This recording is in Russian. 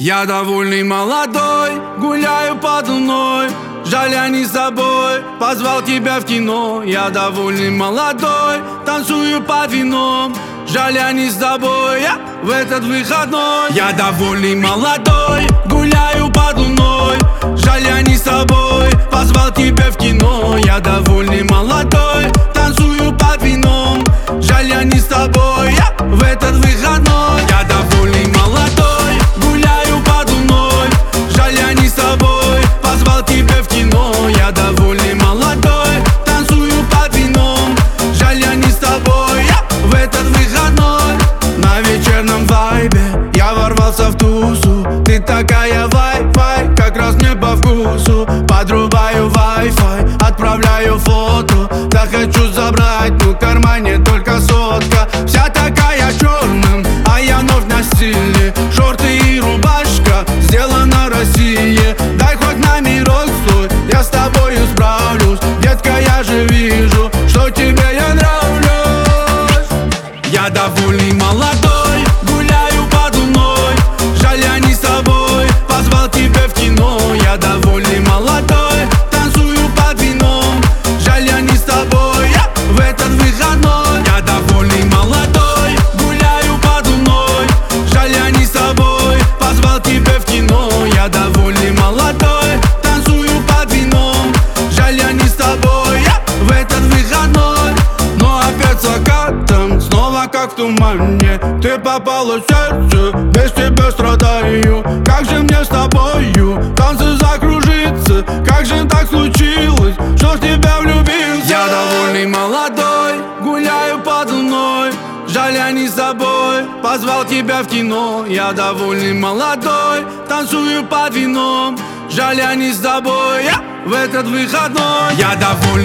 Я довольный молодой, гуляю под луной. Жаль, я не с тобой, позвал тебя в кино. Я довольный молодой, танцую под вином. Жаль, я не с тобой, я в этот выходной. Я довольный молодой, гуляю под луной. Жаль, я не с тобой, позвал тебя в кино. Я довольный молодой, танцую под вином. Жаль, я не с тобой, я в этот выходной. Я довольный молодой, гуляю под луной. Жаль, я не с тобой, позвал тебя в кино. Я довольный молодой, танцую под вином. Жаль, я не с тобой, я в этот выходной. На вечерном вайбе я ворвался в тусу. Ты такая вай-фай, как раз мне по вкусу. Подрубаю Wi-Fi, отправляю фото. Да хочу забрать, но в кармане только сотка. Вся такая черным, а я вновь на стиле. Шорты и рубашка, сделана в России. Дай хоть номерок свой, я с тобою справлюсь. Детка, я же вижу, что тебе я нравлюсь. Я довольный молодой, гуляю под луной. Жаль, я не с тобой, позвал тебя в кино. Я довольный молодой, танцую под вином. Жаль, я не с тобой, я в этот выходной. Я довольный молодой, гуляю под луной. Жаль, я не с тобой, позвал тебя в кино. Я довольный молодой, танцую под вином. Жаль, я не с тобой, я в этот выходной. Но опять закатом, снова как в тумане. Ты попала в сердце, без тебя страдаю. Как же мне с тобою танцы закружиться? Как же так случилось, что в тебя влюбился? Я довольный молодой, гуляю под луной. Жаль, я не с тобой, позвал тебя в кино. Я довольный молодой, танцую под вином. Жаль, я не с тобой, я в этот выходной. Я довольный